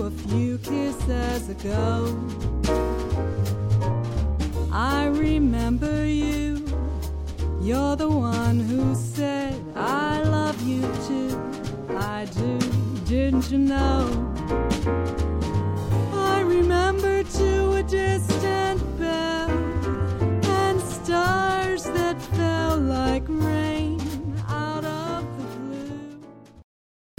a few kisses ago. I remember you. You're the one who said I love you too. I do, didn't you know?